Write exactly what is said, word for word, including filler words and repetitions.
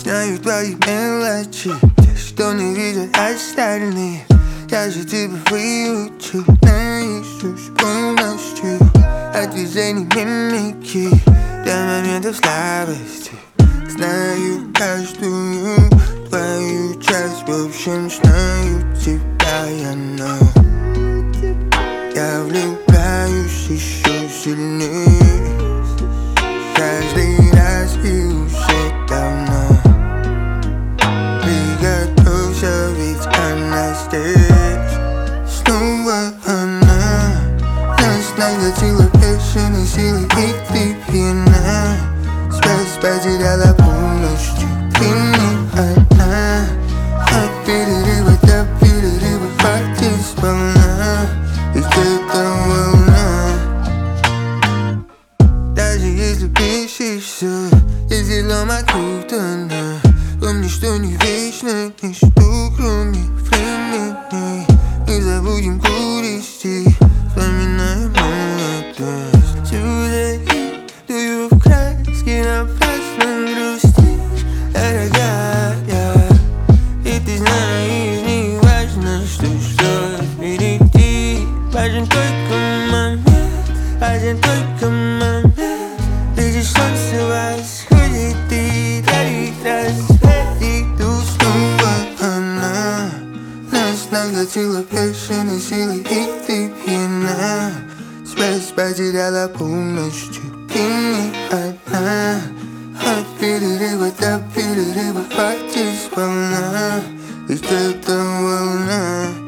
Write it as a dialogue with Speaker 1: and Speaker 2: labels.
Speaker 1: Знаю твои мелочи, те, что не видят остальные. Я же тебя выучу наизусть полностью. От движений мимики до моментов слабости. Знаю каждую твою часть, в общем, знаю тебя я, know. Я влюбляюсь еще сильнее каждый раз и уже давно. Приготовься, ведь она здесь. Снова она нас накатила бешеной силой, и ты пьяна. Связь потеряла полностью, ты не одна. От перерыва до перерыва хватит сполна. Ведь это волна. Даже если бесишься, если лома окутана, помни, что не вечно ничто, кроме времени. Не забудем грусти, вспоминаем молодость. Тюлей, дую в краски, напрасно грустишь, дорогая. И ты знаешь, не важно, что ждет впереди. Важен только момент, важен только момент. Видишь, солнце восходит, и дарит рассвет, иду снова она. Нас накатила бешеной силой, и ты пьяна. Связь потеряла полностью, ты не одна. От перерыва до перерыва хватит сполна. Ведь это волна.